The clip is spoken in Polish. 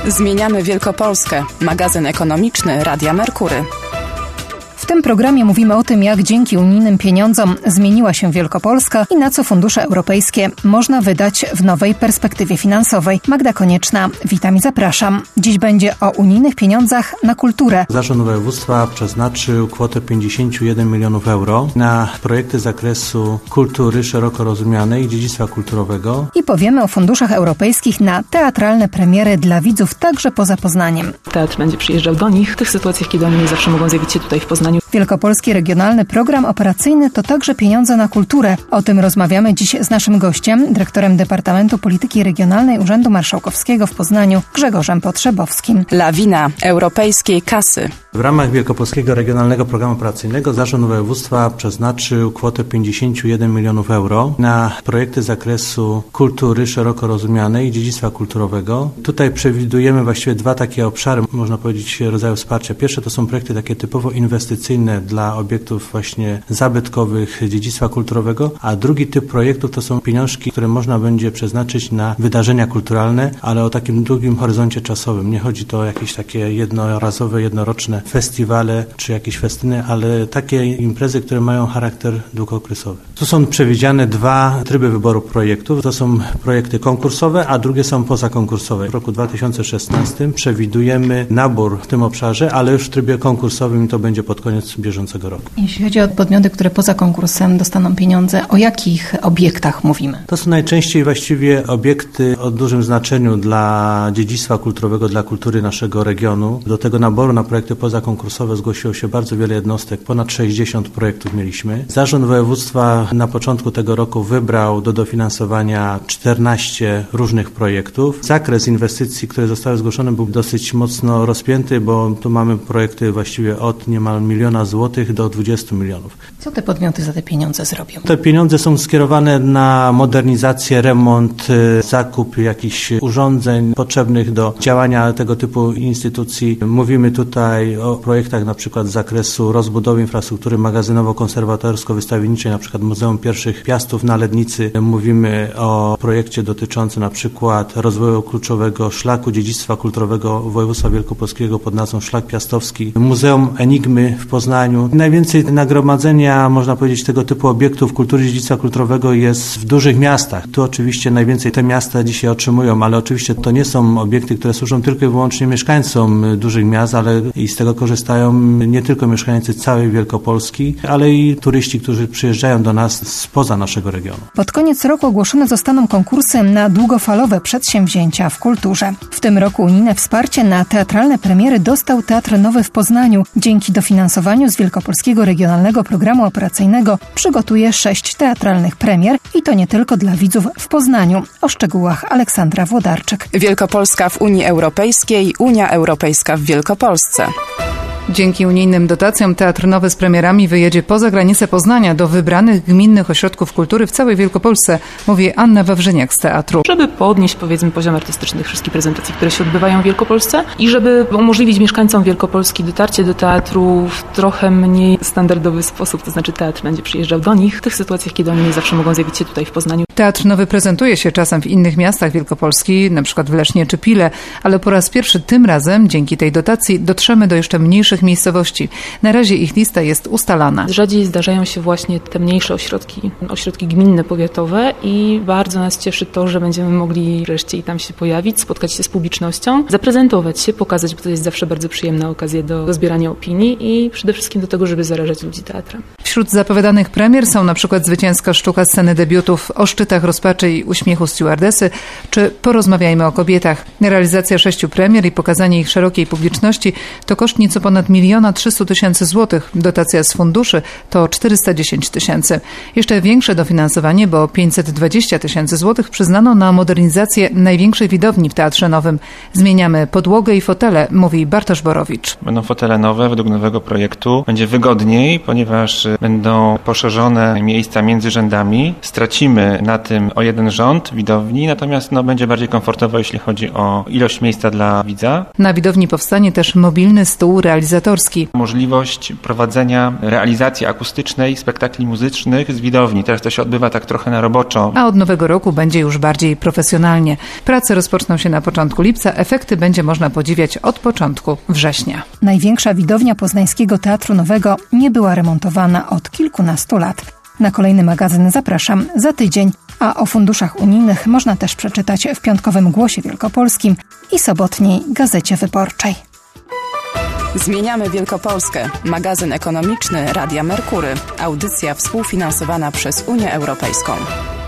Zmieniamy Wielkopolskę. Magazyn ekonomiczny Radia Merkury. W tym programie mówimy o tym, jak dzięki unijnym pieniądzom zmieniła się Wielkopolska i na co fundusze europejskie można wydać w nowej perspektywie finansowej. Magda Konieczna, witam i zapraszam. Dziś będzie o unijnych pieniądzach na kulturę. Zarząd Województwa przeznaczył kwotę 51 milionów euro na projekty z zakresu kultury szeroko rozumianej i dziedzictwa kulturowego. I powiemy o funduszach europejskich na teatralne premiery dla widzów także poza Poznaniem. Teatr będzie przyjeżdżał do nich w tych sytuacjach, kiedy oni nie zawsze mogą zjawić się tutaj w Poznaniu. Wielkopolski Regionalny Program Operacyjny to także pieniądze na kulturę. O tym rozmawiamy dziś z naszym gościem, dyrektorem Departamentu Polityki Regionalnej Urzędu Marszałkowskiego w Poznaniu, Grzegorzem Potrzebowskim. Lawina europejskiej kasy. W ramach Wielkopolskiego Regionalnego Programu Operacyjnego Zarząd Województwa przeznaczył kwotę 51 milionów euro na projekty z zakresu kultury szeroko rozumianej i dziedzictwa kulturowego. Tutaj przewidujemy właściwie dwa takie obszary, można powiedzieć, rodzaju wsparcia. Pierwsze to są projekty takie typowo inwestycyjne dla obiektów właśnie zabytkowych dziedzictwa kulturowego, a drugi typ projektów to są pieniążki, które można będzie przeznaczyć na wydarzenia kulturalne, ale o takim długim horyzoncie czasowym. Nie chodzi to o jakieś takie jednorazowe, jednoroczne festiwale czy jakieś festyny, ale takie imprezy, które mają charakter długookresowy. Tu są przewidziane dwa tryby wyboru projektów. To są projekty konkursowe, a drugie są pozakonkursowe. W roku 2016 przewidujemy nabór w tym obszarze, ale już w trybie konkursowym i to będzie pod koniec bieżącego roku. Jeśli chodzi o podmioty, które poza konkursem dostaną pieniądze, o jakich obiektach mówimy? To są najczęściej właściwie obiekty o dużym znaczeniu dla dziedzictwa kulturowego, dla kultury naszego regionu. Do tego naboru na projekty pozakonkursowe zgłosiło się bardzo wiele jednostek, ponad 60 projektów mieliśmy. Zarząd Województwa na początku tego roku wybrał do dofinansowania 14 różnych projektów. Zakres inwestycji, które zostały zgłoszone, był dosyć mocno rozpięty, bo tu mamy projekty właściwie od niemal 1 miliona złotych do 20 milionów. Co te podmioty za te pieniądze zrobią? Te pieniądze są skierowane na modernizację, remont, zakup jakichś urządzeń potrzebnych do działania tego typu instytucji. Mówimy tutaj o projektach na przykład z zakresu rozbudowy infrastruktury magazynowo-konserwatorsko-wystawienniczej, na przykład Muzeum Pierwszych Piastów na Lednicy. Mówimy o projekcie dotyczącym na przykład rozwoju kluczowego szlaku dziedzictwa kulturowego województwa wielkopolskiego pod nazwą Szlak Piastowski. Muzeum Enigmy w Poznaniu. Najwięcej nagromadzenia, można powiedzieć, tego typu obiektów kultury i dziedzictwa kulturowego jest w dużych miastach. Tu oczywiście najwięcej te miasta dzisiaj otrzymują, ale oczywiście to nie są obiekty, które służą tylko i wyłącznie mieszkańcom dużych miast, ale i z tego korzystają nie tylko mieszkańcy całej Wielkopolski, ale i turyści, którzy przyjeżdżają do nas spoza naszego regionu. Pod koniec roku ogłoszone zostaną konkursy na długofalowe przedsięwzięcia w kulturze. W tym roku unijne wsparcie na teatralne premiery dostał Teatr Nowy w Poznaniu. Dzięki dofinansowaniu z Wielkopolskiego Regionalnego Programu Operacyjnego przygotuje 6 teatralnych premier i to nie tylko dla widzów w Poznaniu. O szczegółach Aleksandra Włodarczyk. Wielkopolska w Unii Europejskiej, Unia Europejska w Wielkopolsce. Dzięki unijnym dotacjom Teatr Nowy z premierami wyjedzie poza granice Poznania do wybranych gminnych ośrodków kultury w całej Wielkopolsce, mówi Anna Wawrzyniak z teatru. Żeby podnieść, powiedzmy, poziom artystyczny tych wszystkich prezentacji, które się odbywają w Wielkopolsce i żeby umożliwić mieszkańcom Wielkopolski dotarcie do teatru w trochę mniej standardowy sposób, to znaczy teatr będzie przyjeżdżał do nich w tych sytuacjach, kiedy oni nie zawsze mogą zjawić się tutaj w Poznaniu. Teatr Nowy prezentuje się czasem w innych miastach Wielkopolski, na przykład w Lesznie czy Pile, ale po raz pierwszy tym razem, dzięki tej dotacji, dotrzemy do jeszcze mniejszych miejscowości. Na razie ich lista jest ustalana. Rzadziej zdarzają się właśnie te mniejsze ośrodki gminne, powiatowe i bardzo nas cieszy to, że będziemy mogli wreszcie i tam się pojawić, spotkać się z publicznością, zaprezentować się, pokazać, bo to jest zawsze bardzo przyjemna okazja do zbierania opinii i przede wszystkim do tego, żeby zarażać ludzi teatrem. Wśród zapowiadanych premier są na przykład zwycięska sztuka sceny debiutów O szczytach rozpaczy i uśmiechu stewardesy, czy Porozmawiajmy o kobietach. Realizacja 6 premier i pokazanie ich szerokiej publiczności to koszt nieco ponad 1 300 000 złotych. Dotacja z funduszy to 410 000. Jeszcze większe dofinansowanie, bo 520 000 złotych przyznano na modernizację największej widowni w Teatrze Nowym. Zmieniamy podłogę i fotele, mówi Bartosz Borowicz. Będą fotele nowe, według nowego projektu. Będzie wygodniej, ponieważ będą poszerzone miejsca między rzędami. Stracimy na tym o jeden rząd widowni, natomiast będzie bardziej komfortowo, jeśli chodzi o ilość miejsca dla widza. Na widowni powstanie też mobilny stół realizatorski. Możliwość prowadzenia realizacji akustycznej spektakli muzycznych z widowni. Teraz to się odbywa tak trochę na roboczo. A od nowego roku będzie już bardziej profesjonalnie. Prace rozpoczną się na początku lipca, efekty będzie można podziwiać od początku września. Największa widownia Poznańskiego Teatru Nowego nie była remontowana od kilkunastu lat. Na kolejny magazyn zapraszam za tydzień, a o funduszach unijnych można też przeczytać w piątkowym Głosie Wielkopolskim i sobotniej Gazecie Wyborczej. Zmieniamy Wielkopolskę. Magazyn ekonomiczny Radia Merkury. Audycja współfinansowana przez Unię Europejską.